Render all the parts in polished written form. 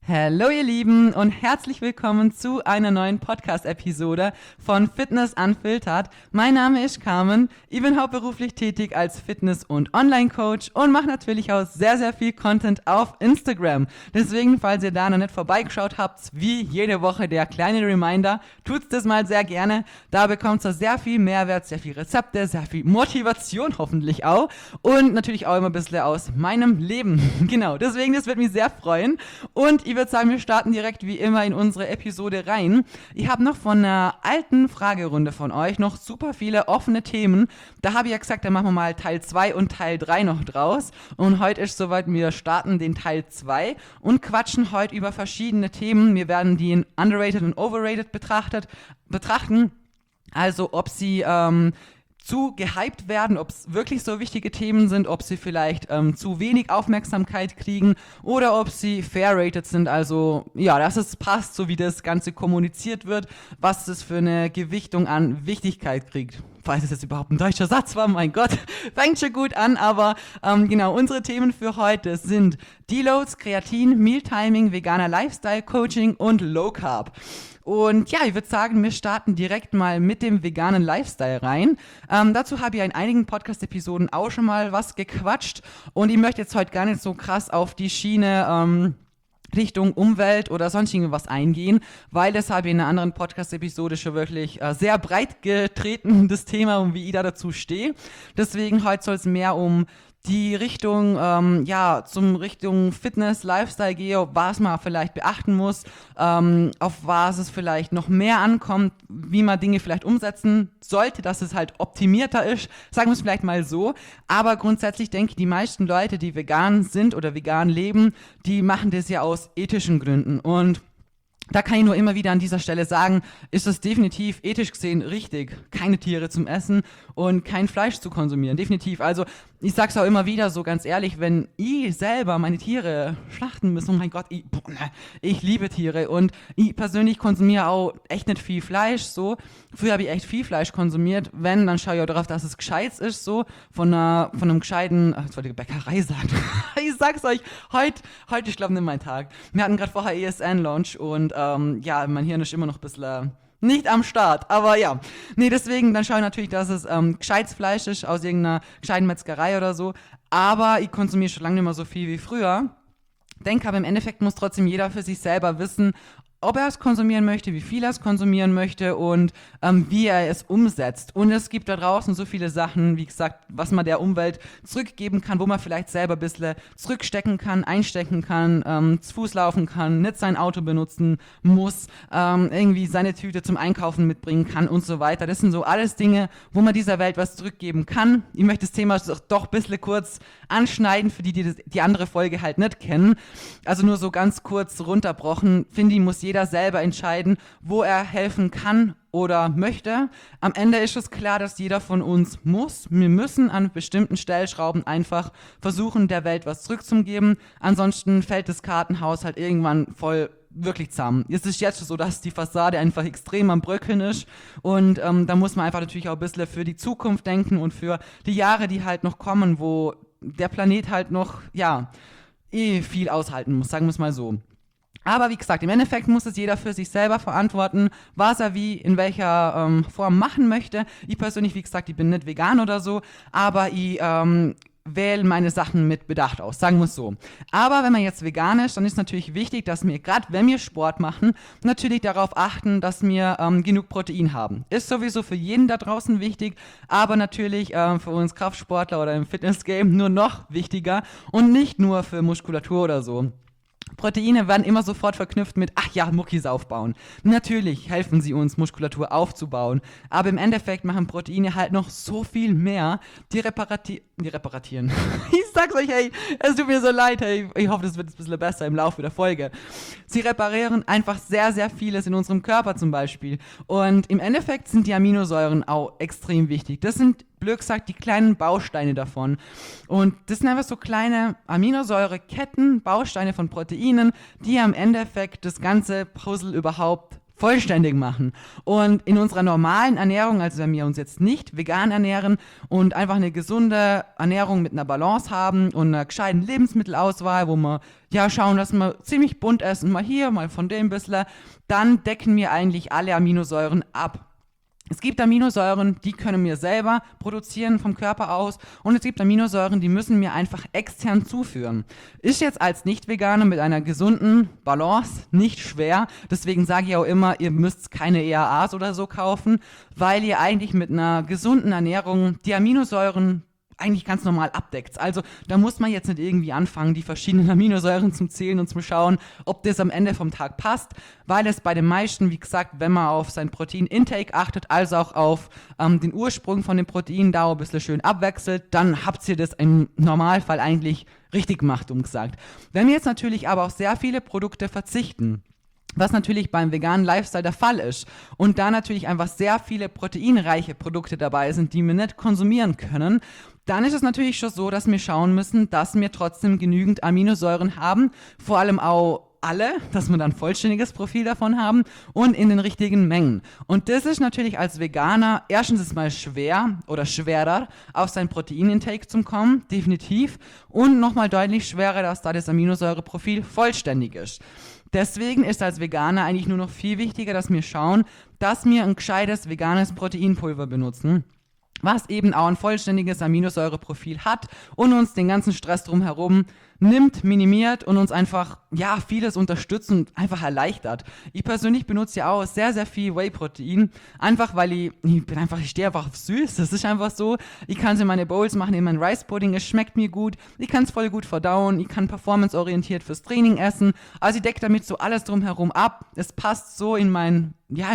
Hallo ihr Lieben und herzlich willkommen zu einer neuen Podcast-Episode von Fitness Unfiltered. Mein Name ist Carmen, ich bin hauptberuflich tätig als Fitness- und Online-Coach und mache natürlich auch sehr, sehr viel Content auf Instagram. Deswegen, falls ihr da noch nicht vorbeigeschaut habt, wie jede Woche der kleine Reminder, tut's das mal sehr gerne. Da bekommt ihr sehr viel Mehrwert, sehr viel Rezepte, sehr viel Motivation hoffentlich auch und natürlich auch immer ein bisschen aus meinem Leben. Genau, deswegen, das wird mich sehr freuen und ich würde sagen, wir starten direkt wie immer in unsere Episode rein. Ich habe noch von einer alten Fragerunde von euch noch super viele offene Themen. Da habe ich ja gesagt, da machen wir mal Teil 2 und Teil 3 noch draus. Und heute ist soweit, wir starten den Teil 2 und quatschen heute über verschiedene Themen. Wir werden die in underrated und overrated betrachten. Also ob sie zu gehypt werden, ob es wirklich so wichtige Themen sind, ob sie vielleicht zu wenig Aufmerksamkeit kriegen oder ob sie fair rated sind, also ja, dass es passt, so wie das Ganze kommuniziert wird, was es für eine Gewichtung an Wichtigkeit kriegt. Falls es jetzt überhaupt ein deutscher Satz war, mein Gott, fängt schon gut an, aber genau, unsere Themen für heute sind Deloads, Kreatin, Mealtiming, veganer Lifestyle, Coaching und Low Carb. Und ja, ich würde sagen, wir starten direkt mal mit dem veganen Lifestyle rein. Dazu habe ich in einigen Podcast-Episoden auch schon mal was gequatscht und ich möchte jetzt heute gar nicht so krass auf die Schiene Richtung Umwelt oder sonst irgendwas eingehen, weil das habe ich in einer anderen Podcast-Episode schon wirklich sehr breit getreten, das Thema und wie ich da dazu stehe. Deswegen heute soll es mehr um die Richtung, zum Richtung Fitness, Lifestyle gehe, was man vielleicht beachten muss, auf was es vielleicht noch mehr ankommt, wie man Dinge vielleicht umsetzen sollte, dass es halt optimierter ist, sagen wir es vielleicht mal so. Aber grundsätzlich denke ich, die meisten Leute, die vegan sind oder vegan leben, die machen das ja aus ethischen Gründen und da kann ich nur immer wieder an dieser Stelle sagen, ist es definitiv ethisch gesehen richtig, keine Tiere zum Essen und kein Fleisch zu konsumieren. Definitiv. Also ich sag's auch immer wieder so ganz ehrlich, wenn ich selber meine Tiere schlachten muss, oh mein Gott, ich liebe Tiere und ich persönlich konsumiere auch echt nicht viel Fleisch, so. Früher habe ich echt viel Fleisch konsumiert, wenn, dann schaue ich auch darauf, dass es gescheit ist, so, von einem gescheiten, jetzt wollte ich Bäckerei sagen, ich sag's euch, heute, ich glaube nicht mein Tag. Wir hatten gerade vorher ESN-Launch und mein Hirn ist immer noch ein bisschen nicht am Start, aber ja. Nee, deswegen, dann schaue ich natürlich, dass es gescheites Fleisch ist, aus irgendeiner gescheiten Metzgerei oder so. Aber ich konsumiere schon lange nicht mehr so viel wie früher. Denke aber im Endeffekt muss trotzdem jeder für sich selber wissen, ob er es konsumieren möchte, wie viel er es konsumieren möchte und wie er es umsetzt. Und es gibt da draußen so viele Sachen, wie gesagt, was man der Umwelt zurückgeben kann, wo man vielleicht selber ein bisschen zurückstecken kann, einstecken kann, zu Fuß laufen kann, nicht sein Auto benutzen muss, irgendwie seine Tüte zum Einkaufen mitbringen kann und so weiter. Das sind so alles Dinge, wo man dieser Welt was zurückgeben kann. Ich möchte das Thema doch ein bisschen kurz anschneiden, für die andere Folge halt nicht kennen. Also nur so ganz kurz runterbrochen, finde ich, muss jeder selber entscheiden, wo er helfen kann oder möchte. Am Ende ist es klar, dass jeder von uns wir müssen an bestimmten Stellschrauben einfach versuchen, der Welt was zurückzugeben. Ansonsten fällt das Kartenhaus halt irgendwann voll wirklich zusammen. Es ist jetzt so, dass die Fassade einfach extrem am Bröckeln ist und da muss man einfach natürlich auch ein bisschen für die Zukunft denken und für die Jahre, die halt noch kommen, wo der Planet halt noch, viel aushalten muss, sagen wir es mal so. Aber wie gesagt, im Endeffekt muss es jeder für sich selber verantworten, was er wie, in welcher Form machen möchte. Ich persönlich, wie gesagt, ich bin nicht vegan oder so, aber ich wähle meine Sachen mit Bedacht aus, sagen wir es so. Aber wenn man jetzt vegan ist, dann ist natürlich wichtig, dass wir, gerade wenn wir Sport machen, natürlich darauf achten, dass wir genug Protein haben. Ist sowieso für jeden da draußen wichtig, aber natürlich für uns Kraftsportler oder im Fitnessgame nur noch wichtiger und nicht nur für Muskulatur oder so. Proteine werden immer sofort verknüpft mit, Muckis aufbauen. Natürlich helfen sie uns, Muskulatur aufzubauen, aber im Endeffekt machen Proteine halt noch so viel mehr, die reparatieren. Ich sag's euch, hey, es tut mir so leid, hey, ich hoffe, das wird ein bisschen besser im Laufe der Folge. Sie reparieren einfach sehr, sehr vieles in unserem Körper zum Beispiel und im Endeffekt sind die Aminosäuren auch extrem wichtig. Das sind, blöd gesagt, die kleinen Bausteine davon. Und das sind einfach so kleine Aminosäureketten, Bausteine von Proteinen, die am Endeffekt das ganze Puzzle überhaupt vollständig machen. Und in unserer normalen Ernährung, also wenn wir uns jetzt nicht vegan ernähren und einfach eine gesunde Ernährung mit einer Balance haben und einer gescheiten Lebensmittelauswahl, wo wir ja schauen, dass wir ziemlich bunt essen, mal hier, mal von dem bisschen, dann decken wir eigentlich alle Aminosäuren ab. Es gibt Aminosäuren, die können wir selber produzieren vom Körper aus und es gibt Aminosäuren, die müssen wir einfach extern zuführen. Ist jetzt als Nicht-Veganer mit einer gesunden Balance nicht schwer, deswegen sage ich auch immer, ihr müsst keine EAAs oder so kaufen, weil ihr eigentlich mit einer gesunden Ernährung die Aminosäuren eigentlich ganz normal abdeckt. Also da muss man jetzt nicht irgendwie anfangen, die verschiedenen Aminosäuren zum Zählen und zum Schauen, ob das am Ende vom Tag passt, weil es bei den meisten, wie gesagt, wenn man auf sein Protein-Intake achtet, also auch auf den Ursprung von dem Protein da ein bisschen schön abwechselt, dann habt ihr das im Normalfall eigentlich richtig gemacht, gesagt. Wenn wir jetzt natürlich aber auf sehr viele Produkte verzichten, was natürlich beim veganen Lifestyle der Fall ist und da natürlich einfach sehr viele proteinreiche Produkte dabei sind, die wir nicht konsumieren können, dann ist es natürlich schon so, dass wir schauen müssen, dass wir trotzdem genügend Aminosäuren haben, vor allem auch alle, dass wir dann ein vollständiges Profil davon haben und in den richtigen Mengen. Und das ist natürlich als Veganer erstens ist mal schwer oder schwerer, auf sein Proteinintake zu kommen, definitiv, und nochmal deutlich schwerer, dass da das Aminosäureprofil vollständig ist. Deswegen ist als Veganer eigentlich nur noch viel wichtiger, dass wir schauen, dass wir ein gescheites veganes Proteinpulver benutzen, was eben auch ein vollständiges Aminosäureprofil hat und uns den ganzen Stress drumherum nimmt, minimiert und uns einfach, ja, vieles unterstützt und einfach erleichtert. Ich persönlich benutze ja auch sehr, sehr viel Whey-Protein, einfach weil ich stehe einfach auf süß, das ist einfach so. Ich kann es in meine Bowls machen, in meinen Rice-Pudding, es schmeckt mir gut, ich kann es voll gut verdauen, ich kann performanceorientiert fürs Training essen, also ich decke damit so alles drumherum ab, es passt so in meinen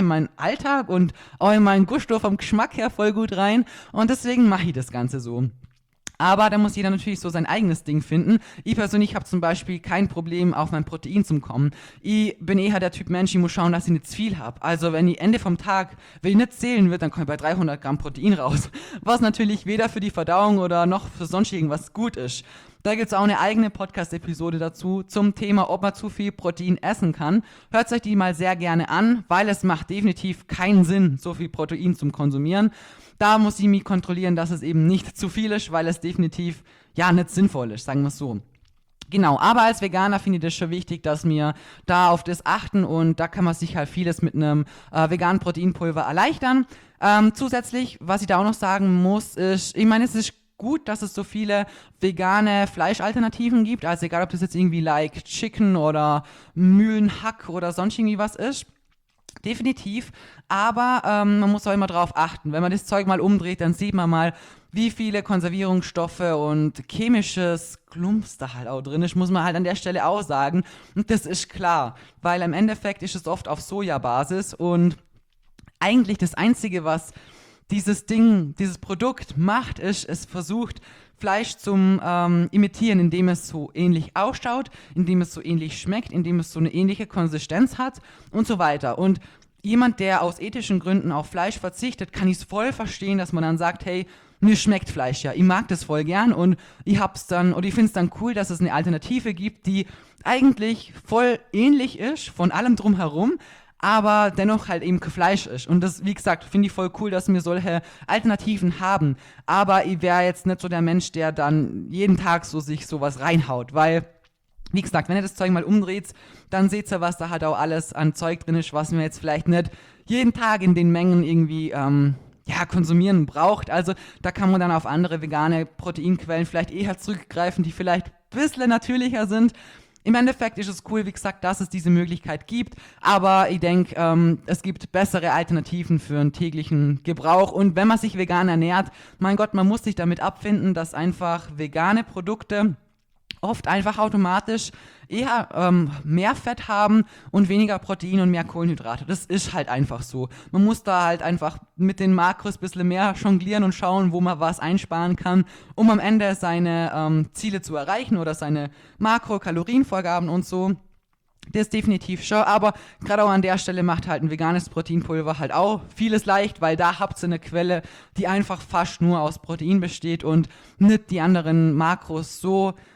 Alltag und auch in meinen Gusto vom Geschmack her voll gut rein und deswegen mache ich das Ganze so. Aber da muss jeder natürlich so sein eigenes Ding finden. Ich persönlich habe zum Beispiel kein Problem, auf mein Protein zu kommen. Ich bin eher der Typ Mensch, ich muss schauen, dass ich nicht zu viel habe. Also wenn ich Ende vom Tag, wenn ich nicht zählen wird, dann komme ich bei 300 Gramm Protein raus. Was natürlich weder für die Verdauung oder noch für sonst irgendwas gut ist. Da gibt es auch eine eigene Podcast-Episode dazu zum Thema, ob man zu viel Protein essen kann. Hört euch die mal sehr gerne an, weil es macht definitiv keinen Sinn, so viel Protein zum Konsumieren. Da muss ich mich kontrollieren, dass es eben nicht zu viel ist, weil es definitiv nicht sinnvoll ist, sagen wir es so. Genau, aber als Veganer finde ich das schon wichtig, dass wir da auf das achten und da kann man sich halt vieles mit einem veganen Proteinpulver erleichtern. Zusätzlich, was ich da auch noch sagen muss, ist, ich meine, es ist gut, dass es so viele vegane Fleischalternativen gibt, also egal, ob das jetzt irgendwie like Chicken oder Mühlenhack oder sonst irgendwie was ist. Definitiv, aber man muss auch immer drauf achten. Wenn man das Zeug mal umdreht, dann sieht man mal, wie viele Konservierungsstoffe und chemisches Klumps da halt auch drin ist, muss man halt an der Stelle auch sagen. Und das ist klar, weil im Endeffekt ist es oft auf Sojabasis und eigentlich das Einzige, was dieses Produkt macht, ist, es versucht, Fleisch zum imitieren, indem es so ähnlich ausschaut, indem es so ähnlich schmeckt, indem es so eine ähnliche Konsistenz hat und so weiter. Und jemand, der aus ethischen Gründen auf Fleisch verzichtet, kann ich es voll verstehen, dass man dann sagt, hey, mir schmeckt Fleisch ja, ich mag das voll gern und ich finde es dann cool, dass es eine Alternative gibt, die eigentlich voll ähnlich ist von allem drumherum, aber dennoch halt eben Fleisch ist. Und das, wie gesagt, finde ich voll cool, dass wir solche Alternativen haben. Aber ich wäre jetzt nicht so der Mensch, der dann jeden Tag so sich sowas reinhaut, weil, wie gesagt, wenn ihr das Zeug mal umdreht, dann seht ihr, was da halt auch alles an Zeug drin ist, was man jetzt vielleicht nicht jeden Tag in den Mengen irgendwie konsumieren braucht. Also da kann man dann auf andere vegane Proteinquellen vielleicht eher zurückgreifen, die vielleicht ein bisschen natürlicher sind. Im Endeffekt ist es cool, wie gesagt, dass es diese Möglichkeit gibt, aber ich denke, es gibt bessere Alternativen für einen täglichen Gebrauch und wenn man sich vegan ernährt, mein Gott, man muss sich damit abfinden, dass einfach vegane Produkte oft einfach automatisch eher mehr Fett haben und weniger Protein und mehr Kohlenhydrate. Das ist halt einfach so. Man muss da halt einfach mit den Makros ein bisschen mehr jonglieren und schauen, wo man was einsparen kann, um am Ende seine Ziele zu erreichen oder seine Makro-Kalorienvorgaben und so. Das ist definitiv schon, aber gerade auch an der Stelle macht halt ein veganes Proteinpulver halt auch vieles leicht, weil da habt ihr eine Quelle, die einfach fast nur aus Protein besteht und nicht die anderen Makros so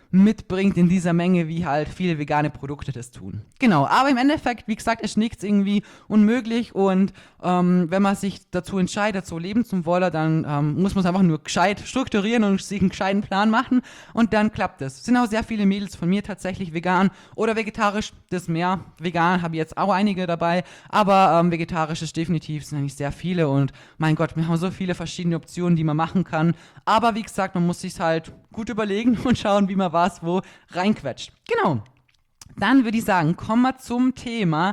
mitbringt in dieser Menge, wie halt viele vegane Produkte das tun. Genau, aber im Endeffekt, wie gesagt, ist nichts irgendwie unmöglich und wenn man sich dazu entscheidet, so leben zu wollen, dann muss man es einfach nur gescheit strukturieren und sich einen gescheiten Plan machen und dann klappt es. Es sind auch sehr viele Mädels von mir tatsächlich vegan oder vegetarisch, das mehr. Vegan habe ich jetzt auch einige dabei, aber vegetarisch ist definitiv, sind eigentlich sehr viele und mein Gott, wir haben so viele verschiedene Optionen, die man machen kann, aber wie gesagt, man muss sich halt gut überlegen und schauen, wie man was wo reinquetscht. Genau. Dann würde ich sagen, kommen wir zum Thema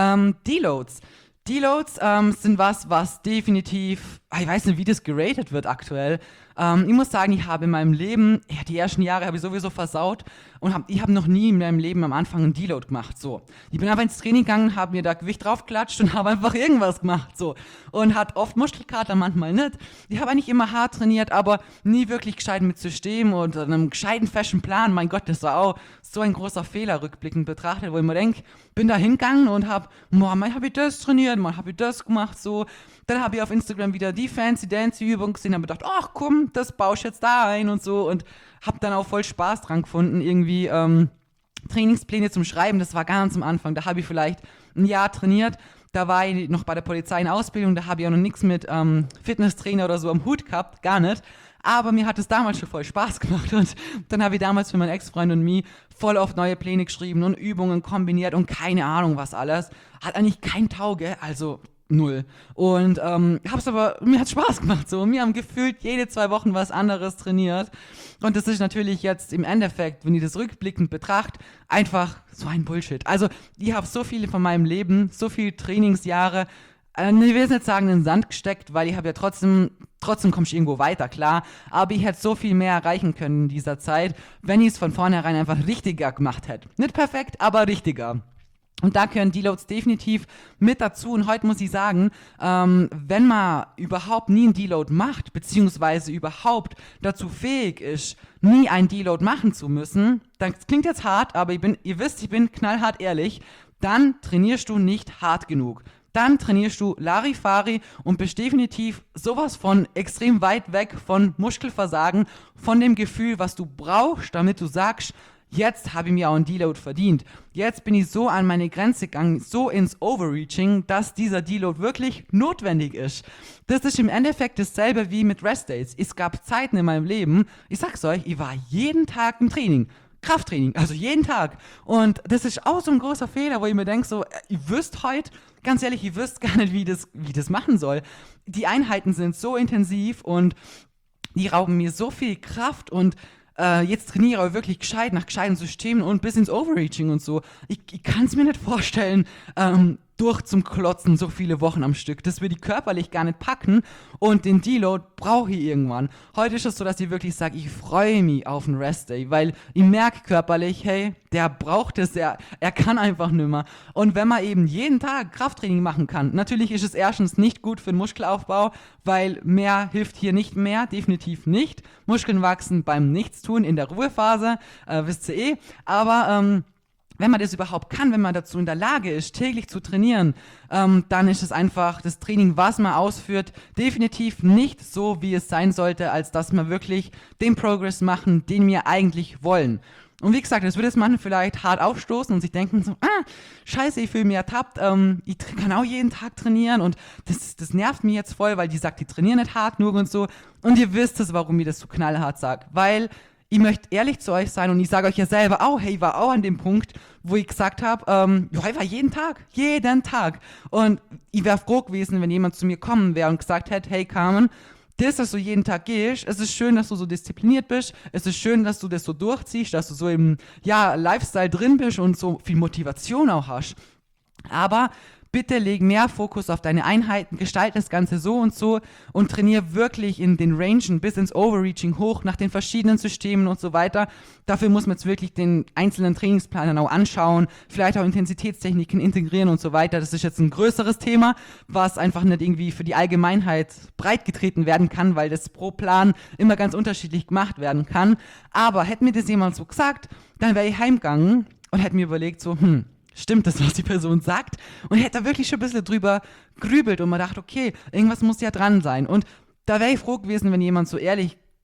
Deloads. Deloads sind was definitiv, ich weiß nicht, wie das geratet wird aktuell. Ich muss sagen, ich habe in meinem Leben, ja, die ersten Jahre habe ich sowieso versaut und ich habe noch nie in meinem Leben am Anfang einen Deload gemacht. So. Ich bin einfach ins Training gegangen, habe mir da Gewicht draufgeklatscht und habe einfach irgendwas gemacht. So. Und hat oft Muskelkater, manchmal nicht. Ich habe eigentlich immer hart trainiert, aber nie wirklich gescheit mit System und einem gescheiten festen Plan. Mein Gott, das war auch so ein großer Fehler rückblickend betrachtet, wo ich mir denke, bin da hingegangen und habe ich das trainiert, mal habe ich das gemacht, so. Dann habe ich auf Instagram wieder die fancy Dance-Übung gesehen, habe gedacht, ach komm, das baue ich jetzt da ein und so und habe dann auch voll Spaß dran gefunden, irgendwie Trainingspläne zum Schreiben, das war ganz am Anfang, da habe ich vielleicht ein Jahr trainiert, da war ich noch bei der Polizei in Ausbildung, da habe ich auch noch nichts mit Fitnesstrainer oder so am Hut gehabt, gar nicht. Aber mir hat es damals schon voll Spaß gemacht und dann habe ich damals für meinen Ex-Freund und mich voll oft neue Pläne geschrieben und Übungen kombiniert und keine Ahnung was alles. Hat eigentlich kein Tauge, also null. Und mir hat Spaß gemacht so. Wir haben gefühlt jede 2 Wochen was anderes trainiert. Und das ist natürlich jetzt im Endeffekt, wenn ich das rückblickend betrachte, einfach so ein Bullshit. Also ich habe so viele von meinem Leben, so viele Trainingsjahre, ich will jetzt nicht sagen in den Sand gesteckt, weil ich habe ja trotzdem komme ich irgendwo weiter, klar. Aber ich hätte so viel mehr erreichen können in dieser Zeit, wenn ich es von vornherein einfach richtiger gemacht hätte. Nicht perfekt, aber richtiger. Und da gehören Deloads definitiv mit dazu. Und heute muss ich sagen, wenn man überhaupt nie einen Deload macht, beziehungsweise überhaupt dazu fähig ist, nie einen Deload machen zu müssen, das klingt jetzt hart, aber ihr wisst, ich bin knallhart ehrlich, dann trainierst du nicht hart genug. Dann trainierst du Larifari und bist definitiv sowas von extrem weit weg von Muskelversagen, von dem Gefühl, was du brauchst, damit du sagst, jetzt habe ich mir auch einen Deload verdient. Jetzt bin ich so an meine Grenze gegangen, so ins Overreaching, dass dieser Deload wirklich notwendig ist. Das ist im Endeffekt dasselbe wie mit Rest Days. Es gab Zeiten in meinem Leben, ich sag's euch, ich war jeden Tag im Training. Krafttraining, also jeden Tag. Und das ist auch so ein großer Fehler, wo ich mir denke, so, ihr wisst heute, ganz ehrlich, ihr wisst gar nicht, wie das machen soll. Die Einheiten sind so intensiv und die rauben mir so viel Kraft und jetzt trainiere ich wirklich gescheit nach gescheiten Systemen und bis ins Overreaching und so. Ich kann es mir nicht vorstellen, durch zum Klotzen so viele Wochen am Stück. Das würde ich körperlich gar nicht packen und den Deload brauche ich irgendwann. Heute ist es so, dass ich wirklich sage, ich freue mich auf einen Rest-Day, weil ich merke körperlich, hey, der braucht es, er kann einfach nicht mehr. Und wenn man eben jeden Tag Krafttraining machen kann, natürlich ist es erstens nicht gut für den Muskelaufbau, weil mehr hilft hier nicht mehr, definitiv nicht. Muskeln wachsen beim Nichtstun in der Ruhephase, wisst ihr eh, aber wenn man das überhaupt kann, wenn man dazu in der Lage ist, täglich zu trainieren, dann ist es einfach das Training, was man ausführt, definitiv nicht so, wie es sein sollte, als dass wir wirklich den Progress machen, den wir eigentlich wollen. Und wie gesagt, das würde es manchen vielleicht hart aufstoßen und sich denken so, scheiße, ich fühle mich ertappt, ich kann auch jeden Tag trainieren und das nervt mich jetzt voll, weil die sagt, die trainieren nicht hart nur und so. Und ihr wisst es, warum ich das so knallhart sage, weil ich möchte ehrlich zu euch sein und ich sage euch ja selber auch, hey, ich war auch an dem Punkt, wo ich gesagt habe, ich war jeden Tag. Und ich wäre froh gewesen, wenn jemand zu mir kommen wäre und gesagt hätte, hey Carmen, das, dass du jeden Tag gehst, es ist schön, dass du so diszipliniert bist, es ist schön, dass du das so durchziehst, dass du so im Lifestyle drin bist und so viel Motivation auch hast. Aber bitte leg mehr Fokus auf deine Einheiten, gestalte das Ganze so und trainiere wirklich in den Rangen bis ins Overreaching hoch nach den verschiedenen Systemen und so weiter. Dafür muss man jetzt wirklich den einzelnen Trainingsplan genau anschauen, vielleicht auch Intensitätstechniken integrieren und so weiter. Das ist jetzt ein größeres Thema, was einfach nicht irgendwie für die Allgemeinheit breitgetreten werden kann, weil das pro Plan immer ganz unterschiedlich gemacht werden kann. Aber hätte mir das jemand so gesagt, dann wäre ich heimgegangen und hätte mir überlegt so, stimmt das, was die Person sagt? Und hätte da wirklich schon ein bisschen drüber grübelt und man dachte, okay, irgendwas muss ja dran sein. Und da wäre ich froh gewesen, wenn jemand so ehrlich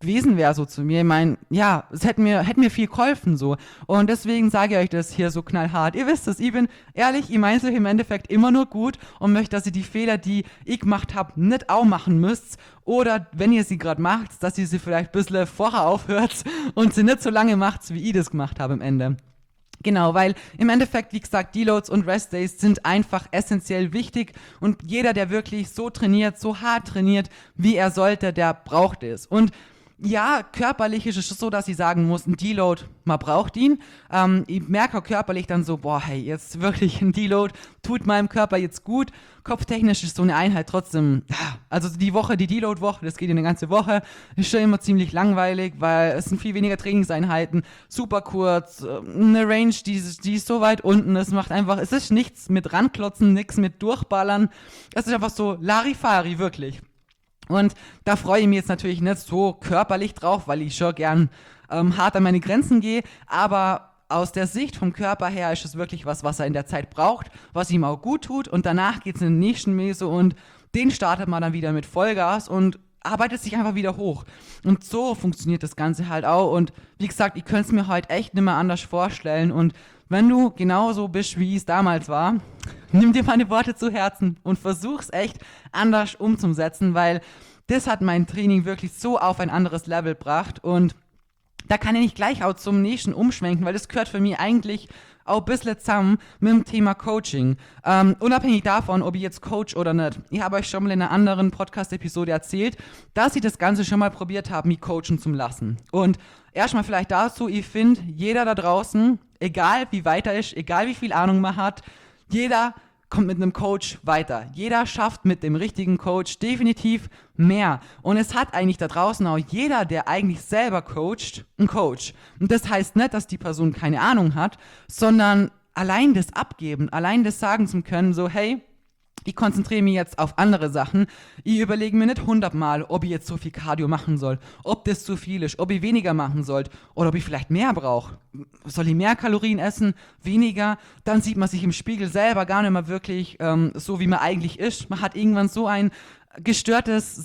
gewesen wäre, so zu mir. Ich meine, ja, es hätte mir viel geholfen, so. Und deswegen sage ich euch das hier so knallhart. Ihr wisst es, ich bin ehrlich, ich meine es euch im Endeffekt immer nur gut und möchte, dass ihr die Fehler, die ich gemacht habe, nicht auch machen müsst. Oder wenn ihr sie gerade macht, dass ihr sie vielleicht ein bisschen vorher aufhört und sie nicht so lange macht, wie ich das gemacht habe am Ende. Genau, weil im Endeffekt, wie gesagt, Deloads und Restdays sind einfach essentiell wichtig und jeder, der wirklich so trainiert, so hart trainiert, wie er sollte, der braucht es. Und ja, körperlich ist es so, dass ich sagen muss, ein Deload, man braucht ihn. Ich merke auch körperlich dann so, boah, hey, jetzt wirklich ein Deload, tut meinem Körper jetzt gut. Kopftechnisch ist so eine Einheit trotzdem, also die Deload-Woche, das geht in eine ganze Woche, ist schon immer ziemlich langweilig, weil es sind viel weniger Trainingseinheiten, super kurz, eine Range, die ist so weit unten, es ist nichts mit ranklotzen, nichts mit durchballern, es ist einfach so Larifari, wirklich. Und da freue ich mich jetzt natürlich nicht so körperlich drauf, weil ich schon gern hart an meine Grenzen gehe, aber aus der Sicht vom Körper her ist es wirklich was er in der Zeit braucht, was ihm auch gut tut und danach geht es in den nächsten Meso und den startet man dann wieder mit Vollgas und arbeitet sich einfach wieder hoch. Und so funktioniert das Ganze halt auch und wie gesagt, ich könnte es mir heute echt nicht mehr anders vorstellen und wenn du genauso bist, wie es damals war, nimm dir meine Worte zu Herzen und versuch's echt anders umzusetzen, weil das hat mein Training wirklich so auf ein anderes Level gebracht und da kann ich nicht gleich auch zum nächsten umschwenken, weil das gehört für mich eigentlich auch ein bisschen zusammen mit dem Thema Coaching. Unabhängig davon, ob ich jetzt coach oder nicht. Ich habe euch schon mal in einer anderen Podcast-Episode erzählt, dass ich das Ganze schon mal probiert habe, mich coachen zu lassen. Und erstmal vielleicht dazu, ich finde, jeder da draußen, egal wie weit er ist, egal wie viel Ahnung man hat, jeder kommt mit einem Coach weiter. Jeder schafft mit dem richtigen Coach definitiv mehr. Und es hat eigentlich da draußen auch jeder, der eigentlich selber coacht, einen Coach. Und das heißt nicht, dass die Person keine Ahnung hat, sondern allein das Abgeben, allein das sagen zu können, so hey, ich konzentriere mich jetzt auf andere Sachen. Ich überlege mir nicht 100-mal, ob ich jetzt so viel Cardio machen soll, ob das zu viel ist, ob ich weniger machen soll oder ob ich vielleicht mehr brauche. Soll ich mehr Kalorien essen, weniger? Dann sieht man sich im Spiegel selber gar nicht mehr wirklich so, wie man eigentlich ist. Man hat irgendwann so ein gestörtes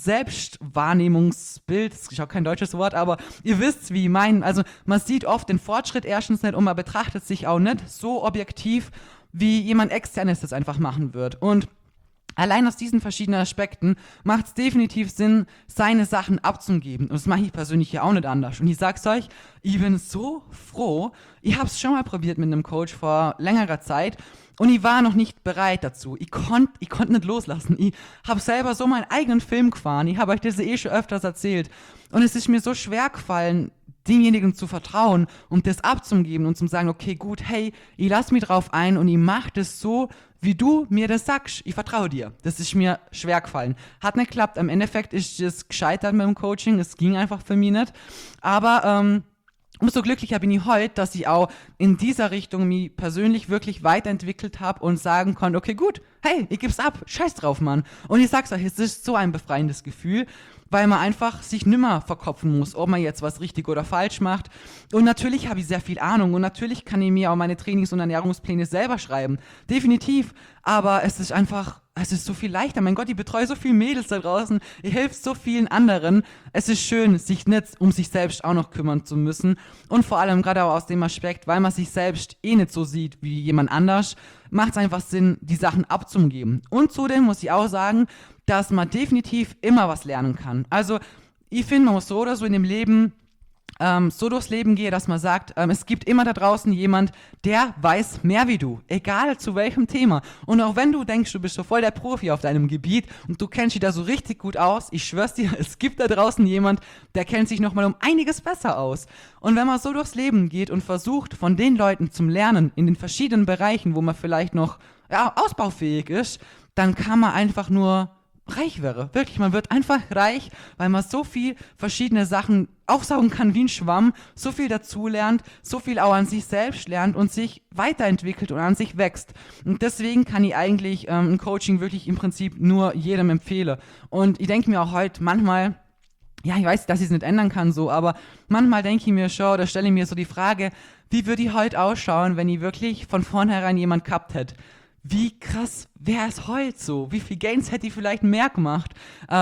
Selbstwahrnehmungsbild, das ist auch kein deutsches Wort, aber ihr wisst, wie ich meine. Also man sieht oft den Fortschritt erstens nicht und man betrachtet sich auch nicht so objektiv, wie jemand Externes das einfach machen wird. Und allein aus diesen verschiedenen Aspekten macht es definitiv Sinn, seine Sachen abzugeben. Und das mache ich persönlich hier auch nicht anders. Und ich sag's euch, ich bin so froh. Ich habe es schon mal probiert mit einem Coach vor längerer Zeit und ich war noch nicht bereit dazu. Ich konnt nicht loslassen. Ich habe selber so meinen eigenen Film gefahren. Ich habe euch das schon öfters erzählt. Und es ist mir so schwer gefallen, demjenigen zu vertrauen und das abzugeben und zu sagen, okay, gut, hey, ich lass mich drauf ein und ich mach das so, wie du mir das sagst. Ich vertraue dir. Das ist mir schwer gefallen. Hat nicht geklappt. Im Endeffekt ist es gescheitert mit dem Coaching. Es ging einfach für mich nicht. Aber umso glücklicher bin ich heute, dass ich auch in dieser Richtung mich persönlich wirklich weiterentwickelt habe und sagen konnte, okay, gut, hey, ich geb's ab, scheiß drauf, Mann. Und ich sag's euch, es ist so ein befreiendes Gefühl, weil man einfach sich nimmer verkopfen muss, ob man jetzt was richtig oder falsch macht. Und natürlich habe ich sehr viel Ahnung und natürlich kann ich mir auch meine Trainings- und Ernährungspläne selber schreiben. Definitiv. Aber es ist so viel leichter. Mein Gott, ich betreue so viele Mädels da draußen. Ich helfe so vielen anderen. Es ist schön, sich nicht um sich selbst auch noch kümmern zu müssen. Und vor allem gerade auch aus dem Aspekt, weil man sich selbst eh nicht so sieht wie jemand anders, macht es einfach Sinn, die Sachen abzugeben. Und zudem muss ich auch sagen, dass man definitiv immer was lernen kann. Also ich finde, man muss so oder so in dem Leben so durchs Leben gehe, dass man sagt, es gibt immer da draußen jemand, der weiß mehr wie du, egal zu welchem Thema. Und auch wenn du denkst, du bist so voll der Profi auf deinem Gebiet und du kennst dich da so richtig gut aus, ich schwör's dir, es gibt da draußen jemand, der kennt sich nochmal um einiges besser aus. Und wenn man so durchs Leben geht und versucht, von den Leuten zu lernen, in den verschiedenen Bereichen, wo man vielleicht noch ausbaufähig ist, dann kann man einfach nur reich wäre. Wirklich, man wird einfach reich, weil man so viel verschiedene Sachen aufsaugen kann wie ein Schwamm, so viel dazulernt, so viel auch an sich selbst lernt und sich weiterentwickelt und an sich wächst. Und deswegen kann ich eigentlich ein Coaching wirklich im Prinzip nur jedem empfehlen. Und ich denke mir auch heute manchmal, ja, ich weiß, dass ich es nicht ändern kann so, aber manchmal denke ich mir schon oder stelle ich mir so die Frage, wie würde ich heute ausschauen, wenn ich wirklich von vornherein jemand gehabt hätte, wie krass wäre es heute so? Wie viel Gains hätte ich vielleicht mehr gemacht,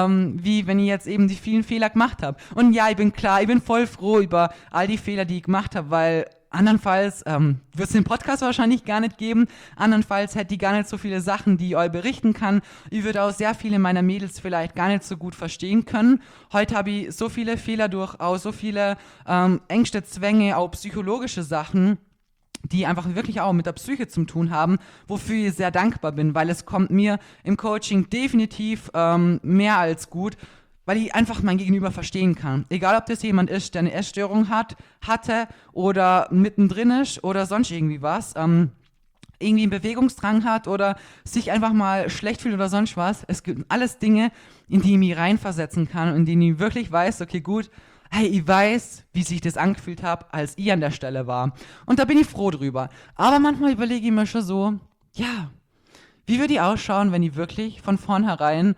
wie wenn ich jetzt eben die vielen Fehler gemacht habe? Und ja, ich bin voll froh über all die Fehler, die ich gemacht habe, weil andernfalls wird es den Podcast wahrscheinlich gar nicht geben. Andernfalls hätte ich gar nicht so viele Sachen, die ich euch berichten kann. Ich würde auch sehr viele meiner Mädels vielleicht gar nicht so gut verstehen können. Heute habe ich so viele Fehler durchaus, so viele Ängste, Zwänge, auch psychologische Sachen, die einfach wirklich auch mit der Psyche zu tun haben, wofür ich sehr dankbar bin, weil es kommt mir im Coaching definitiv mehr als gut, weil ich einfach mein Gegenüber verstehen kann. Egal, ob das jemand ist, der eine Essstörung hatte oder mittendrin ist oder sonst irgendwie was, irgendwie einen Bewegungsdrang hat oder sich einfach mal schlecht fühlt oder sonst was. Es gibt alles Dinge, in die ich mich reinversetzen kann und in denen ich wirklich weiß, okay, gut, hey, ich weiß, wie sich das angefühlt habe, als ich an der Stelle war. Und da bin ich froh drüber. Aber manchmal überlege ich mir schon so, ja, wie würde ich ausschauen, wenn ich wirklich von vornherein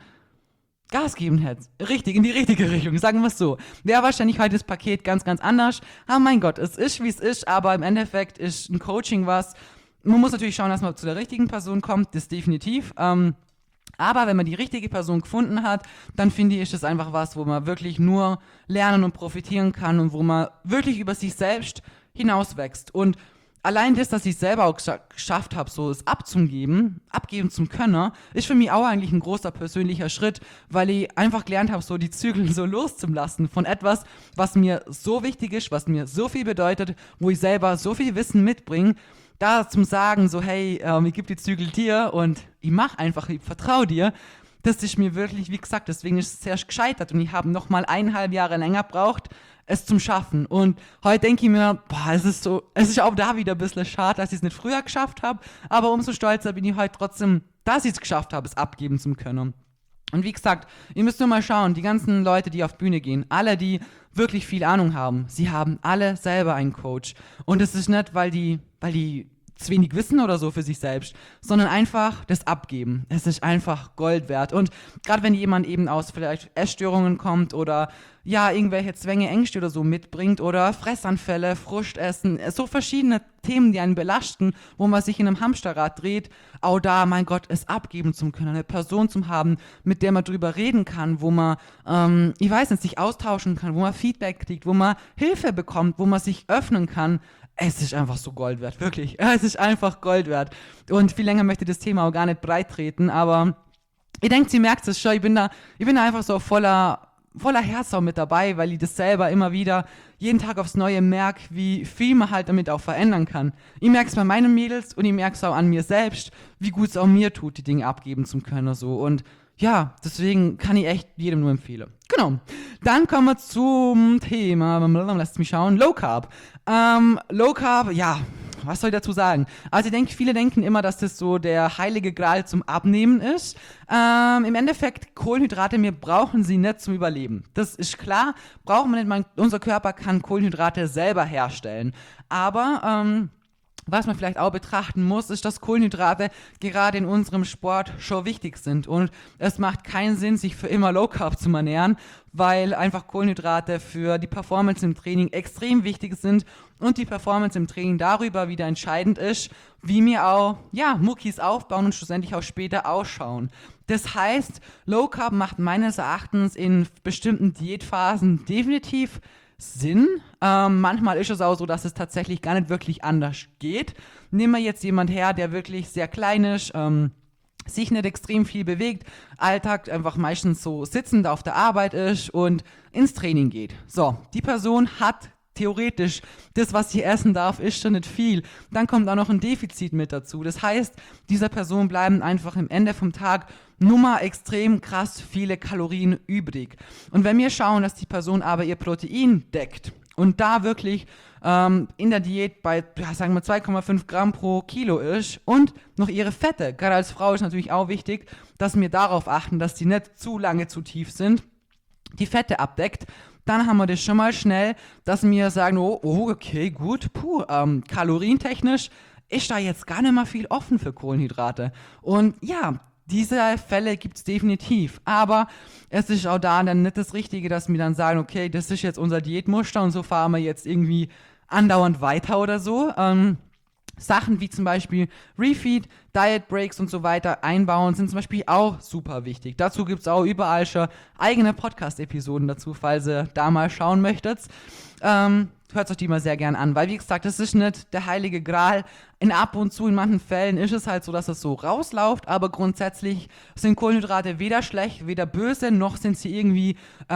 Gas geben hätte? Richtig, in die richtige Richtung, sagen wir es so. Wäre wahrscheinlich heute das Paket ganz, ganz anders. Aber mein Gott, es ist, wie es ist, aber im Endeffekt ist ein Coaching was. Man muss natürlich schauen, dass man zu der richtigen Person kommt, das definitiv. Aber wenn man die richtige Person gefunden hat, dann finde ich, ist es einfach was, wo man wirklich nur lernen und profitieren kann und wo man wirklich über sich selbst hinauswächst. Und allein das, dass ich selber auch geschafft habe, so es abgeben zum Können, ist für mich auch eigentlich ein großer persönlicher Schritt, weil ich einfach gelernt habe, so die Zügel so loszulassen von etwas, was mir so wichtig ist, was mir so viel bedeutet, wo ich selber so viel Wissen mitbringe, da zum Sagen, so hey, ich gebe die Zügel dir und ich mache einfach, ich vertraue dir, das ist mir wirklich, wie gesagt, deswegen ist es sehr gescheitert und ich habe nochmal 1,5 Jahre länger gebraucht, es zum Schaffen. Und heute denke ich mir, boah, es ist auch da wieder ein bisschen schade, dass ich es nicht früher geschafft habe, aber umso stolzer bin ich heute trotzdem, dass ich es geschafft habe, es abgeben zu können. Und wie gesagt, ihr müsst nur mal schauen, die ganzen Leute, die auf Bühne gehen, alle, die wirklich viel Ahnung haben, sie haben alle selber einen Coach. Und es ist nicht, weil die zu wenig wissen oder so für sich selbst, sondern einfach das Abgeben. Es ist einfach Gold wert. Und gerade wenn jemand eben aus vielleicht Essstörungen kommt oder ja, irgendwelche Zwänge, Ängste oder so mitbringt oder Fressanfälle, Frustessen, so verschiedene Themen, die einen belasten, wo man sich in einem Hamsterrad dreht, auch da, mein Gott, es abgeben zu können, eine Person zu haben, mit der man drüber reden kann, wo man, ich weiß nicht, sich austauschen kann, wo man Feedback kriegt, wo man Hilfe bekommt, wo man sich öffnen kann. Es ist einfach so Gold wert, wirklich. Es ist einfach Gold wert. Und viel länger möchte ich das Thema auch gar nicht breit treten, aber ich denke, sie merkt es schon, ich bin da einfach so voller Herz auch mit dabei, weil ich das selber immer wieder jeden Tag aufs Neue merke, wie viel man halt damit auch verändern kann. Ich merke es bei meinen Mädels und ich merke es auch an mir selbst, wie gut es auch mir tut, die Dinge abgeben zu können. So. Und ja, deswegen kann ich echt jedem nur empfehlen. Genau. Dann kommen wir zum Thema, lasst mich schauen, Low Carb. Low Carb, ja, was soll ich dazu sagen? Also ich denke, viele denken immer, dass das so der heilige Gral zum Abnehmen ist. Im Endeffekt, Kohlenhydrate, wir brauchen sie nicht zum Überleben. Das ist klar, brauchen wir nicht, unser Körper kann Kohlenhydrate selber herstellen. Aber was man vielleicht auch betrachten muss, ist, dass Kohlenhydrate gerade in unserem Sport schon wichtig sind. Und es macht keinen Sinn, sich für immer Low Carb zu ernähren, weil einfach Kohlenhydrate für die Performance im Training extrem wichtig sind und die Performance im Training darüber wieder entscheidend ist, wie wir auch, ja, Muckis aufbauen und schlussendlich auch später ausschauen. Das heißt, Low Carb macht meines Erachtens in bestimmten Diätphasen definitiv Sinn. Manchmal ist es auch so, dass es tatsächlich gar nicht wirklich anders geht. Nehmen wir jetzt jemand her, der wirklich sehr klein ist, sich nicht extrem viel bewegt, Alltag einfach meistens so sitzend auf der Arbeit ist und ins Training geht. So, die Person hat theoretisch das, was sie essen darf, ist schon nicht viel. Dann kommt auch noch ein Defizit mit dazu. Das heißt, dieser Person bleiben einfach am Ende vom Tag nur mal extrem krass viele Kalorien übrig. Und wenn wir schauen, dass die Person aber ihr Protein deckt und da wirklich in der Diät bei, ja, sagen wir 2,5 Gramm pro Kilo ist und noch ihre Fette, gerade als Frau ist natürlich auch wichtig, dass wir darauf achten, dass die nicht zu lange zu tief sind, die Fette abdeckt, dann haben wir das schon mal schnell, dass wir sagen, oh okay, gut, kalorientechnisch ist da jetzt gar nicht mal viel offen für Kohlenhydrate. Und ja, diese Fälle gibt es definitiv, aber es ist auch da dann nicht das Richtige, dass wir dann sagen, okay, das ist jetzt unser Diätmuster und so fahren wir jetzt irgendwie andauernd weiter oder so, Sachen wie zum Beispiel Refeed, Diet Breaks und so weiter einbauen, sind zum Beispiel auch super wichtig. Dazu gibt es auch überall schon eigene Podcast-Episoden dazu, falls ihr da mal schauen möchtet. Hört euch die mal sehr gern an, weil wie gesagt, das ist nicht der heilige Gral. Ab und zu, in manchen Fällen ist es halt so, dass es so rausläuft, aber grundsätzlich sind Kohlenhydrate weder schlecht, weder böse, noch sind sie irgendwie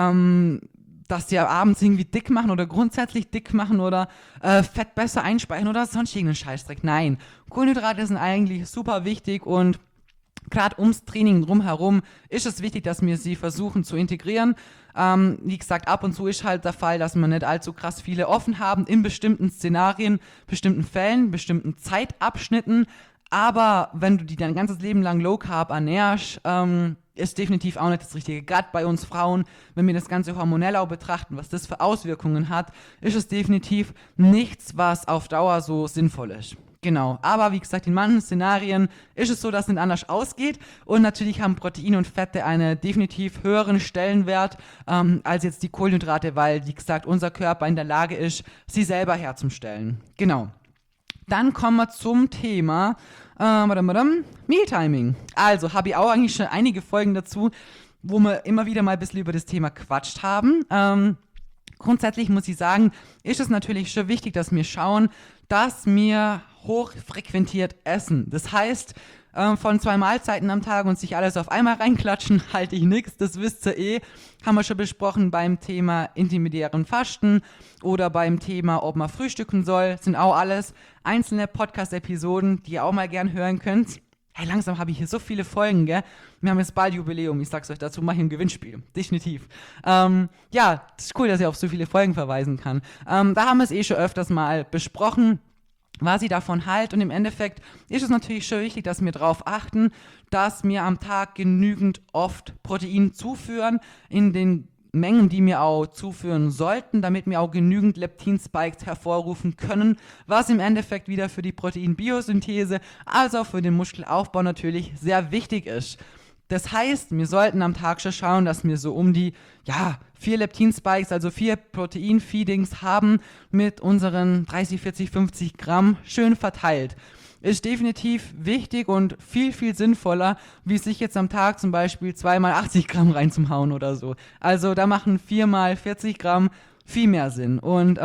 dass die abends irgendwie dick machen oder grundsätzlich dick machen oder Fett besser einspeichern oder sonst irgendeinen Scheißdreck. Nein, Kohlenhydrate sind eigentlich super wichtig und gerade ums Training drumherum ist es wichtig, dass wir sie versuchen zu integrieren. Wie gesagt, ab und zu ist halt der Fall, dass wir nicht allzu krass viele offen haben in bestimmten Szenarien, bestimmten Fällen, bestimmten Zeitabschnitten. Aber wenn du die dein ganzes Leben lang Low Carb ernährst, ist definitiv auch nicht das Richtige. Gerade bei uns Frauen, wenn wir das Ganze hormonell auch betrachten, was das für Auswirkungen hat, ist es definitiv nichts, was auf Dauer so sinnvoll ist. Genau, aber wie gesagt, in manchen Szenarien ist es so, dass es nicht anders ausgeht und natürlich haben Proteine und Fette einen definitiv höheren Stellenwert als jetzt die Kohlenhydrate, weil, wie gesagt, unser Körper in der Lage ist, sie selber herzustellen. Genau. Dann kommen wir zum Thema Mealtiming. Also habe ich auch eigentlich schon einige Folgen dazu, wo wir immer wieder mal ein bisschen über das Thema quatscht haben. Grundsätzlich muss ich sagen, ist es natürlich schon wichtig, dass wir schauen, dass wir hochfrequentiert essen. Das heißt, von 2 Mahlzeiten am Tag und sich alles auf einmal reinklatschen, halte ich nichts. Das wisst ihr eh. Haben wir schon besprochen beim Thema intermediären Fasten oder beim Thema, ob man frühstücken soll. Sind auch alles einzelne Podcast-Episoden, die ihr auch mal gern hören könnt. Hey, langsam habe ich hier so viele Folgen, gell? Wir haben jetzt bald Jubiläum, ich sag's euch dazu, mache ich ein Gewinnspiel. Definitiv. Ja, das ist cool, dass ich auf so viele Folgen verweisen kann. Da haben wir es eh schon öfters mal besprochen, was ich davon halte. Und im Endeffekt ist es natürlich schon wichtig, dass wir darauf achten, dass wir am Tag genügend oft Protein zuführen, in den Mengen, die wir auch zuführen sollten, damit wir auch genügend Leptin-Spikes hervorrufen können, was im Endeffekt wieder für die Proteinbiosynthese, also auch für den Muskelaufbau natürlich sehr wichtig ist. Das heißt, wir sollten am Tag schon schauen, dass wir so um die 4 Leptin-Spikes, also 4 Protein-Feedings haben mit unseren 30, 40, 50 Gramm schön verteilt. Ist definitiv wichtig und viel, viel sinnvoller, wie sich jetzt am Tag zum Beispiel 2 mal 80 Gramm reinzuhauen oder so. Also da machen 4 mal 40 Gramm viel mehr Sinn. Und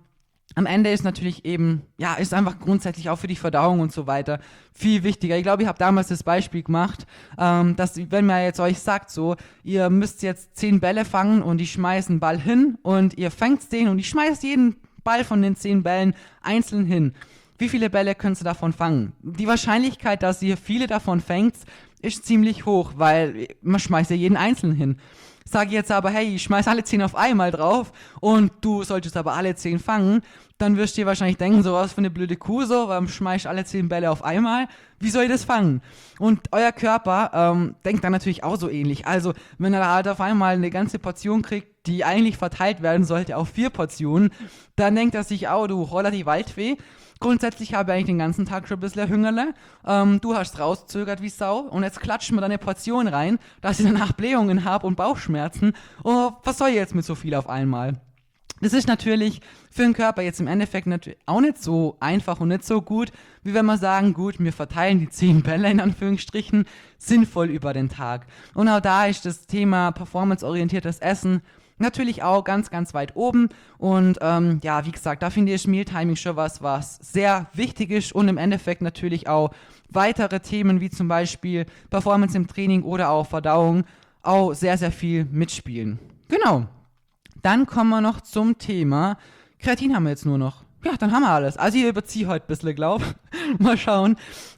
am Ende ist natürlich eben, ist einfach grundsätzlich auch für die Verdauung und so weiter viel wichtiger. Ich glaube, ich habe damals das Beispiel gemacht, dass, wenn man jetzt euch sagt, so, ihr müsst jetzt 10 Bälle fangen und ich schmeiße einen Ball hin und ihr fängt den und ich schmeiße jeden Ball von den 10 Bällen einzeln hin. Wie viele Bälle könnt ihr davon fangen? Die Wahrscheinlichkeit, dass ihr viele davon fängt, ist ziemlich hoch, weil man schmeißt ja jeden einzeln hin. Sage ich jetzt aber, hey, ich schmeiß alle 10 auf einmal drauf und du solltest aber alle 10 fangen, dann wirst du dir wahrscheinlich denken, so was für eine blöde Kuh, so, warum schmeißt alle 10 Bälle auf einmal? Wie soll ich das fangen? Und euer Körper denkt dann natürlich auch so ähnlich. Also, wenn er halt auf einmal eine ganze Portion kriegt, die eigentlich verteilt werden sollte auf 4 Portionen, dann denkt er sich auch, du holla die Waldfee. Grundsätzlich habe ich eigentlich den ganzen Tag schon ein bisschen Hüngerle. Du hast rauszögert wie Sau und jetzt klatschen wir da eine Portion rein, dass ich danach Blähungen habe und Bauchschmerzen. Oh, was soll ich jetzt mit so viel auf einmal? Das ist natürlich für den Körper jetzt im Endeffekt natürlich auch nicht so einfach und nicht so gut, wie wenn wir sagen, gut, wir verteilen die 10 Bälle in Anführungsstrichen sinnvoll über den Tag. Und auch da ist das Thema performanceorientiertes Essen natürlich auch ganz, ganz weit oben. Und wie gesagt, da finde ich Mealtiming schon was sehr wichtig ist und im Endeffekt natürlich auch weitere Themen wie zum Beispiel Performance im Training oder auch Verdauung auch sehr, sehr viel mitspielen. Genau. Dann kommen wir noch zum Thema Kreatin haben wir jetzt nur noch. Ja, dann haben wir alles. Also ich überziehe heute ein bisschen, glaube ich. Mal schauen.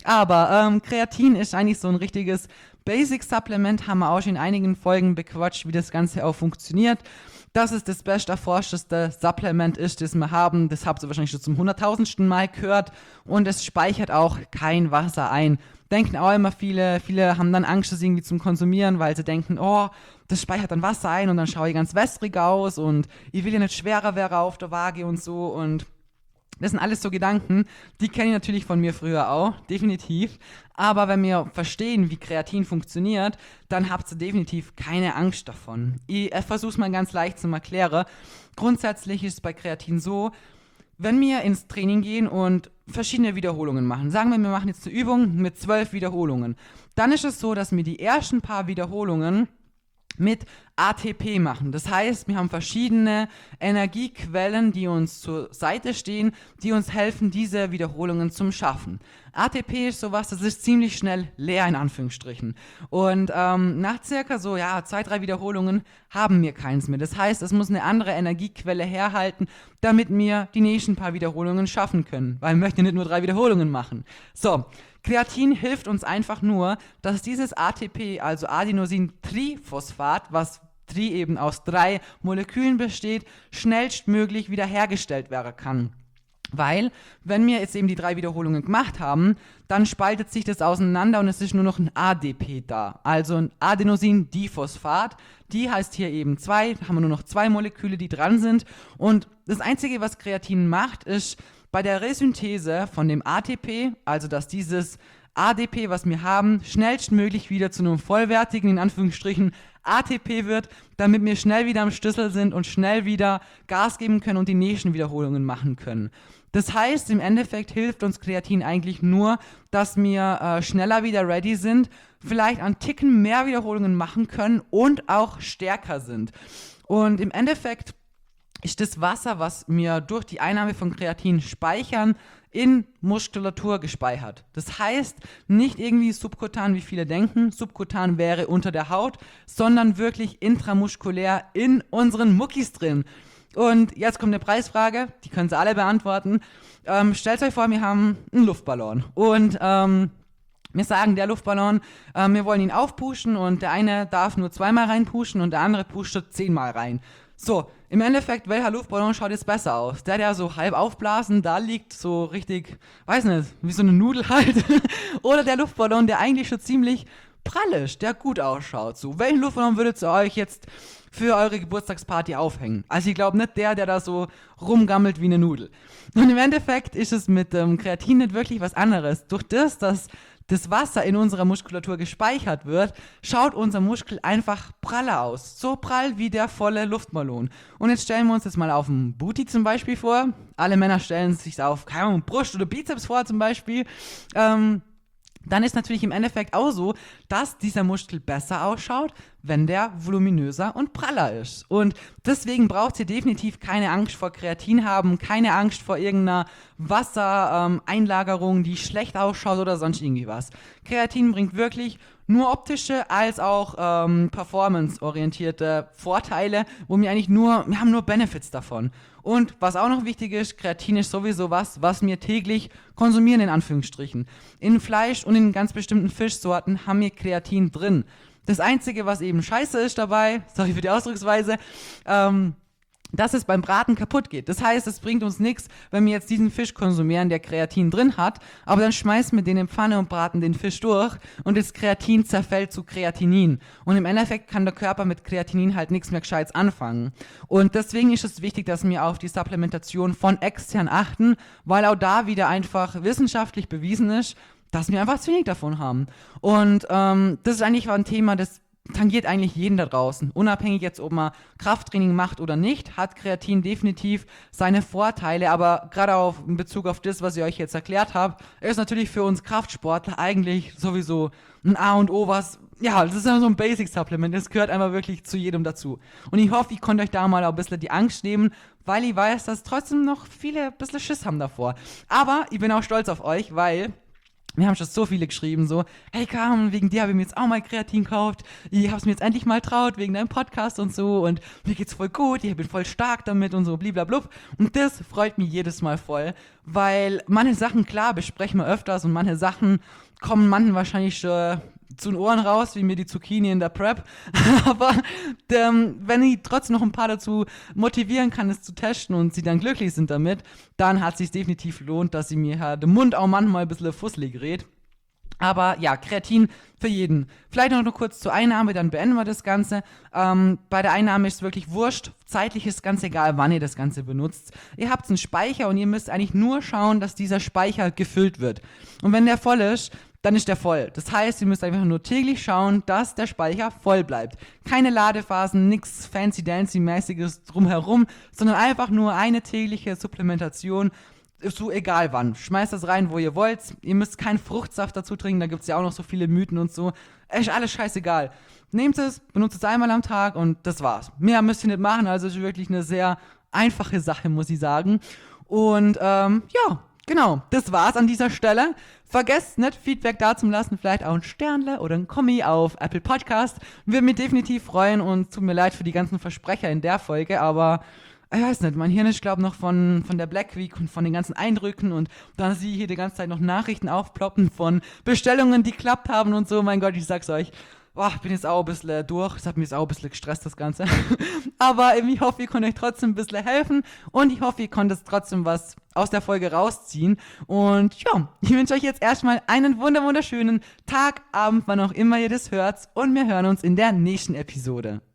Aber Kreatin ist eigentlich so ein richtiges Basic-Supplement, haben wir auch schon in einigen Folgen bequatscht, wie das Ganze auch funktioniert. Dass es das best erforschteste Supplement ist, das wir haben. Das habt ihr wahrscheinlich schon zum 100.000. Mal gehört. Und es speichert auch kein Wasser ein. Denken auch immer viele haben dann Angst, das irgendwie zum Konsumieren, weil sie denken, oh, das speichert dann Wasser ein und dann schaue ich ganz wässrig aus und ich will ja nicht schwerer werden auf der Waage und so und das sind alles so Gedanken, die kenne ich natürlich von mir früher auch, definitiv. Aber wenn wir verstehen, wie Kreatin funktioniert, dann habt ihr definitiv keine Angst davon. Ich versuche es mal ganz leicht zu erklären. Grundsätzlich ist es bei Kreatin so, wenn wir ins Training gehen und verschiedene Wiederholungen machen, sagen wir machen jetzt eine Übung mit 12 Wiederholungen, dann ist es so, dass wir die ersten paar Wiederholungen mit ATP machen. Das heißt, wir haben verschiedene Energiequellen, die uns zur Seite stehen, die uns helfen, diese Wiederholungen zum Schaffen. ATP ist sowas, das ist ziemlich schnell leer in Anführungsstrichen. Und nach circa 2-3 Wiederholungen haben wir keins mehr. Das heißt, es muss eine andere Energiequelle herhalten, damit wir die nächsten paar Wiederholungen schaffen können. Weil wir möchten nicht nur 3 Wiederholungen machen. So, Kreatin hilft uns einfach nur, dass dieses ATP, also Adenosintriphosphat, was Tri eben aus 3 Molekülen besteht, schnellstmöglich wiederhergestellt werden kann. Weil, wenn wir jetzt eben die 3 Wiederholungen gemacht haben, dann spaltet sich das auseinander und es ist nur noch ein ADP da, also ein Adenosindiphosphat. Die heißt hier eben 2, da haben wir nur noch 2 Moleküle, die dran sind. Und das Einzige, was Kreatin macht, ist bei der Resynthese von dem ATP, also dass dieses ADP, was wir haben, schnellstmöglich wieder zu einem vollwertigen, in Anführungsstrichen, ATP wird, damit wir schnell wieder am Schlüssel sind und schnell wieder Gas geben können und die nächsten Wiederholungen machen können. Das heißt, im Endeffekt hilft uns Kreatin eigentlich nur, dass wir schneller wieder ready sind, vielleicht einen Ticken mehr Wiederholungen machen können und auch stärker sind. Und im Endeffekt ist das Wasser, was wir durch die Einnahme von Kreatin speichern, in Muskulatur gespeichert. Das heißt, nicht irgendwie subkutan, wie viele denken, subkutan wäre unter der Haut, sondern wirklich intramuskulär in unseren Muckis drin. Und jetzt kommt eine Preisfrage, die können Sie alle beantworten. Stellt euch vor, wir haben einen Luftballon und wir sagen, der Luftballon, wir wollen ihn aufpushen und der eine darf nur 2-mal reinpushen und der andere pusht 10-mal rein. So, im Endeffekt, welcher Luftballon schaut jetzt besser aus? Der so halb aufblasen, da liegt so richtig, weiß nicht, wie so eine Nudel halt. Oder der Luftballon, der eigentlich schon ziemlich prall ist, der gut ausschaut. So, welchen Luftballon würdet ihr euch jetzt für eure Geburtstagsparty aufhängen? Also ich glaube nicht der da so rumgammelt wie eine Nudel. Und im Endeffekt ist es mit Kreatin nicht wirklich was anderes. Durch das, dass das Wasser in unserer Muskulatur gespeichert wird, schaut unser Muskel einfach praller aus. So prall wie der volle Luftballon. Und jetzt stellen wir uns das mal auf dem Booty zum Beispiel vor. Alle Männer stellen sich auf, keine Ahnung, Brust oder Bizeps vor zum Beispiel. Dann ist natürlich im Endeffekt auch so, dass dieser Muskel besser ausschaut, wenn der voluminöser und praller ist. Und deswegen braucht ihr definitiv keine Angst vor Kreatin haben, keine Angst vor irgendeiner Wassereinlagerung, die schlecht ausschaut oder sonst irgendwie was. Kreatin bringt wirklich nur optische als auch performance-orientierte Vorteile, wo wir haben nur Benefits davon. Und was auch noch wichtig ist, Kreatin ist sowieso was wir täglich konsumieren, in Anführungsstrichen. In Fleisch und in ganz bestimmten Fischsorten haben wir Kreatin drin. Das Einzige, was eben scheiße ist dabei, sorry für die Ausdrucksweise, dass es beim Braten kaputt geht. Das heißt, es bringt uns nichts, wenn wir jetzt diesen Fisch konsumieren, der Kreatin drin hat, aber dann schmeißen wir den in Pfanne und braten den Fisch durch und das Kreatin zerfällt zu Kreatinin. Und im Endeffekt kann der Körper mit Kreatinin halt nichts mehr Gescheites anfangen. Und deswegen ist es wichtig, dass wir auf die Supplementation von extern achten, weil auch da wieder einfach wissenschaftlich bewiesen ist, dass wir einfach zu wenig davon haben. Und das ist eigentlich ein Thema, das tangiert eigentlich jeden da draußen. Unabhängig jetzt, ob man Krafttraining macht oder nicht, hat Kreatin definitiv seine Vorteile, aber gerade auch in Bezug auf das, was ich euch jetzt erklärt habe, ist natürlich für uns Kraftsportler eigentlich sowieso ein A und O, das ist ja so ein Basic-Supplement, das gehört einfach wirklich zu jedem dazu. Und ich hoffe, ich konnte euch da mal auch ein bisschen die Angst nehmen, weil ich weiß, dass trotzdem noch viele ein bisschen Schiss haben davor. Aber ich bin auch stolz auf euch, weil mir haben schon so viele geschrieben, so, hey Carmen, wegen dir habe ich mir jetzt auch mal Kreatin gekauft, ich habe es mir jetzt endlich mal traut, wegen deinem Podcast und so und mir geht's voll gut, ich bin voll stark damit und so, bliblablub. Und das freut mich jedes Mal voll, weil manche Sachen, klar, besprechen wir öfters und manche Sachen kommen manchen wahrscheinlich schon zu den Ohren raus, wie mir die Zucchini in der Prep. Aber wenn ich trotzdem noch ein paar dazu motivieren kann, es zu testen und sie dann glücklich sind damit, dann hat es sich definitiv lohnt, dass sie mir den Mund auch manchmal ein bisschen fusselig redet. Aber ja, Kreatin für jeden. Vielleicht noch kurz zur Einnahme, dann beenden wir das Ganze. Bei der Einnahme ist es wirklich wurscht. Zeitlich ist ganz egal, wann ihr das Ganze benutzt. Ihr habt einen Speicher und ihr müsst eigentlich nur schauen, dass dieser Speicher gefüllt wird. Und wenn der voll ist, dann ist der voll. Das heißt, ihr müsst einfach nur täglich schauen, dass der Speicher voll bleibt. Keine Ladephasen, nichts fancy-dancy-mäßiges drumherum, sondern einfach nur eine tägliche Supplementation, so egal wann. Schmeißt das rein, wo ihr wollt. Ihr müsst keinen Fruchtsaft dazu trinken, da gibt es ja auch noch so viele Mythen und so. Ist alles scheißegal. Nehmt es, benutzt es einmal am Tag und das war's. Mehr müsst ihr nicht machen, also ist wirklich eine sehr einfache Sache, muss ich sagen. Und ja, genau, das war's an dieser Stelle. Vergesst nicht, Feedback da zu lassen, vielleicht auch ein Sternle oder ein Kommi auf Apple Podcast. Würde mich definitiv freuen und tut mir leid für die ganzen Versprecher in der Folge, aber ich weiß nicht, mein Hirn ist, glaube ich, noch von der Black Week und von den ganzen Eindrücken und dann sehe ich hier die ganze Zeit noch Nachrichten aufploppen von Bestellungen, die geklappt haben und so. Mein Gott, ich sag's euch, ich bin jetzt auch ein bisschen durch. Es hat mich jetzt auch ein bisschen gestresst, das Ganze. Aber ich hoffe, ihr könnt euch trotzdem ein bisschen helfen und ich hoffe, ihr konntet trotzdem was aus der Folge rausziehen. Und ja, ich wünsche euch jetzt erstmal einen wunderschönen Tag, Abend, wann auch immer ihr das hört und wir hören uns in der nächsten Episode.